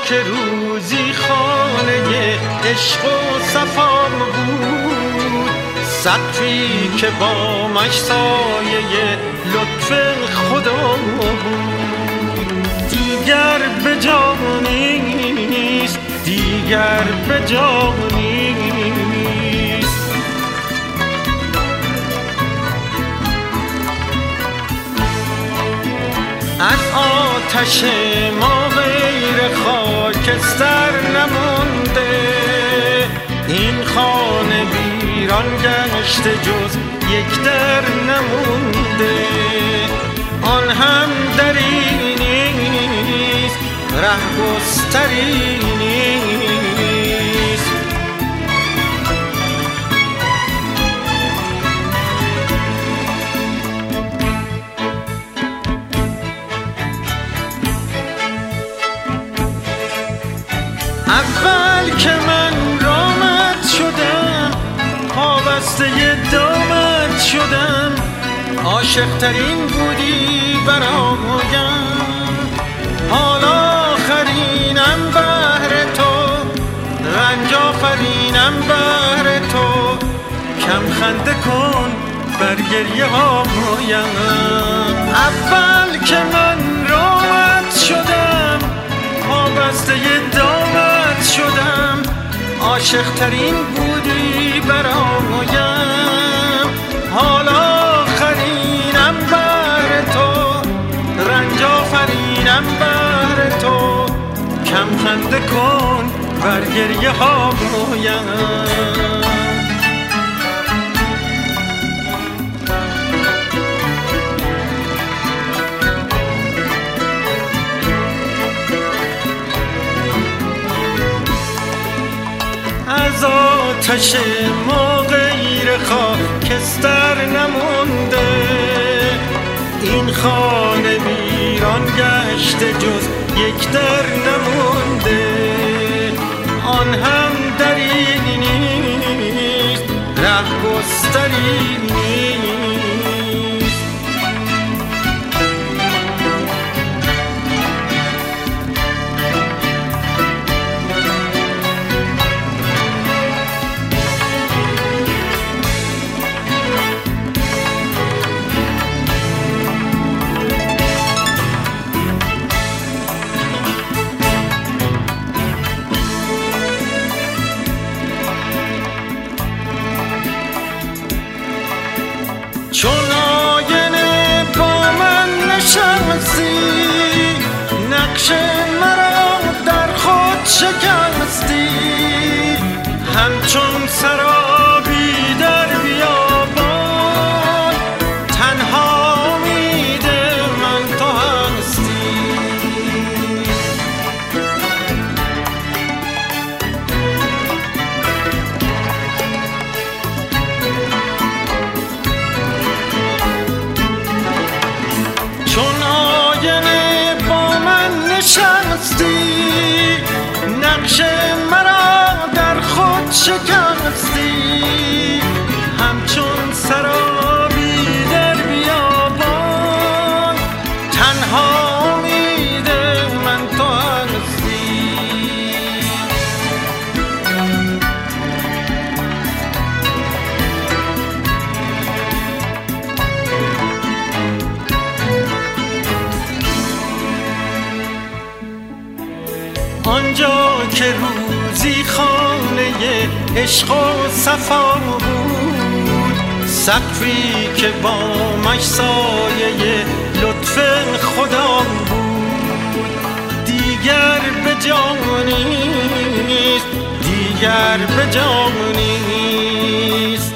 که روزی خانه عشق و صفا بود، سقفی که بامش سایه لطف خدا بود. دیگر به جا نیست، دیگر به جا نیست. از آتش ما غیر خاکستر نمونده، این خانه ویران گشته جز یک در نمونده. آن هم دری نیست، رهگستری نیست. اول که من رامت شدم، پابسته دامت شدم، عاشق ترین بودی برایم. حالا آخرینم بهر تو، رنج آفرینم بهر تو. کم خنده کن بر گریه هایم. اول که من رامت شدم، پابسته دامت شدم، عاشق ترین بودی برایم. حالا آخرینم بهر تو، رنج آفرینم بهر تو. کم خنده کن بر گریه هایم. از آتش ما غیر خاکستر نمونده، این خانه ویران گشته جز یک در نمونده. آن هم دری نیست، رهگستری نیست. چون آینه با من نشستی، نقش مرا در خود شکستی. همچون سرابی در بیابان، تنها امید من تو هستی. چون آینه با من نشستی، نقش مرا در خود شکستی. همچون سرابی در بیابان، تنها امید من تو هستی. آنجا که روزی خانه عشق و صفا بود، سقفی که بامش سایه لطف خدا بود. دیگر به جا نیست، دیگر به جا نیست.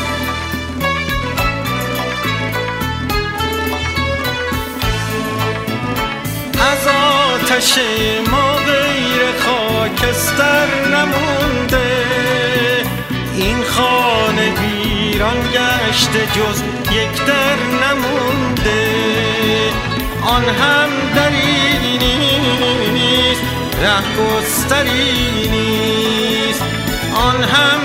از آتش ما غیر خاکستر نمونده، این خانه ویران گشته جز یک در نمونده. آن هم دری نیست، رهگستری نیست. آن هم